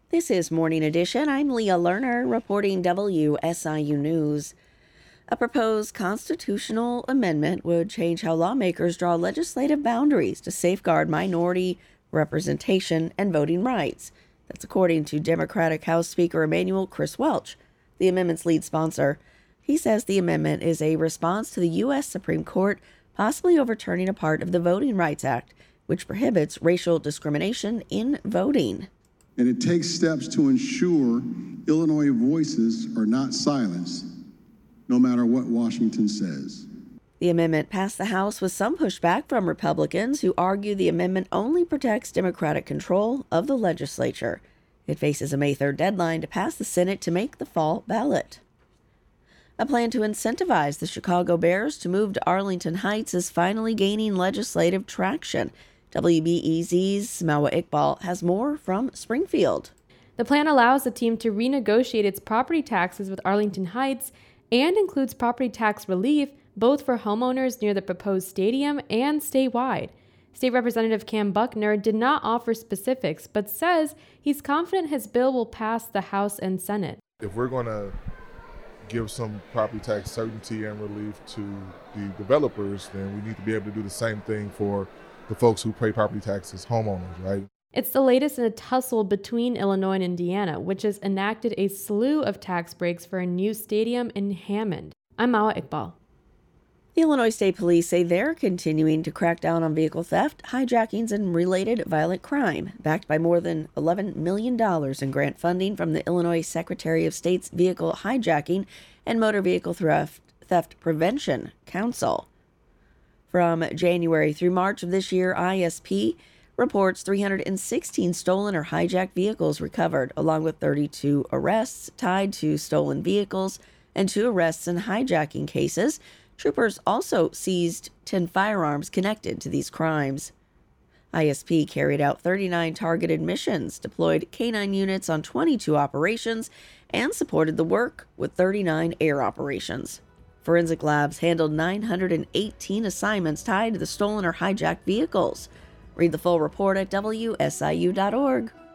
This is Morning Edition. I'm Leah Lerner reporting WSIU News. A proposed constitutional amendment would change how lawmakers draw legislative boundaries to safeguard minority representation and voting rights. That's according to Democratic House Speaker Emanuel Chris Welch, the amendment's lead sponsor. He says the amendment is a response to the U.S. Supreme Court possibly overturning a part of the Voting Rights Act, which prohibits racial discrimination in voting. And it takes steps to ensure Illinois voices are not silenced, no matter what Washington says. The amendment passed the House with some pushback from Republicans who argue the amendment only protects Democratic control of the legislature. It faces a May 3rd deadline to pass the Senate to make the fall ballot. A plan to incentivize the Chicago Bears to move to Arlington Heights is finally gaining legislative traction. WBEZ's Mawa Iqbal has more from Springfield. The plan allows the team to renegotiate its property taxes with Arlington Heights and includes property tax relief both for homeowners near the proposed stadium and statewide. State Representative Cam Buckner did not offer specifics, but says he's confident his bill will pass the House and Senate. If we're going to give some property tax certainty and relief to the developers, then we need to be able to do the same thing for the folks who pay property taxes, homeowners, right? It's the latest in a tussle between Illinois and Indiana, which has enacted a slew of tax breaks for a new stadium in Hammond. I'm Mawa Iqbal. The Illinois State Police say they're continuing to crack down on vehicle theft, hijackings, and related violent crime, backed by more than $11 million in grant funding from the Illinois Secretary of State's Vehicle Hijacking and Motor Vehicle Theft Prevention Council. From January through March of this year, ISP reports 316 stolen or hijacked vehicles recovered, along with 32 arrests tied to stolen vehicles and 2 arrests in hijacking cases. Troopers also seized 10 firearms connected to these crimes. ISP carried out 39 targeted missions, deployed K-9 units on 22 operations, and supported the work with 39 air operations. Forensic labs handled 918 assignments tied to the stolen or hijacked vehicles. Read the full report at WSIU.org.